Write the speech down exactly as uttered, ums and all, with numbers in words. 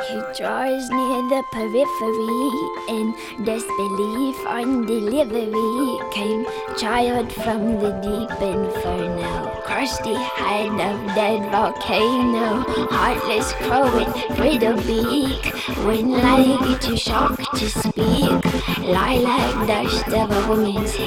He draws near the periphery in disbelief on delivery. Came child from the deep inferno, crusty head of dead volcano, heartless crow with brittle beak, wind like too shocked to speak, lilac dust of a woman's